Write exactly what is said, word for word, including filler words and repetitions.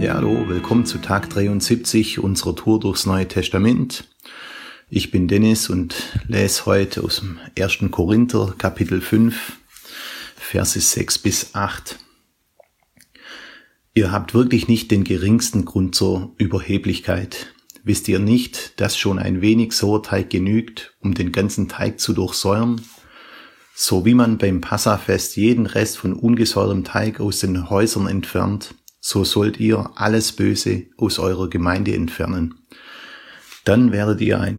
Ja, hallo, willkommen zu Tag dreiundsiebzig unserer Tour durchs Neue Testament. Ich bin Dennis und lese heute aus dem ersten Korinther, Kapitel fünf, Verse sechs bis acht. Ihr habt wirklich nicht den geringsten Grund zur Überheblichkeit. Wisst ihr nicht, dass schon ein wenig Sauerteig genügt, um den ganzen Teig zu durchsäuern? So wie man beim Passafest jeden Rest von ungesäuertem Teig aus den Häusern entfernt, so sollt ihr alles Böse aus eurer Gemeinde entfernen. Dann werdet ihr ein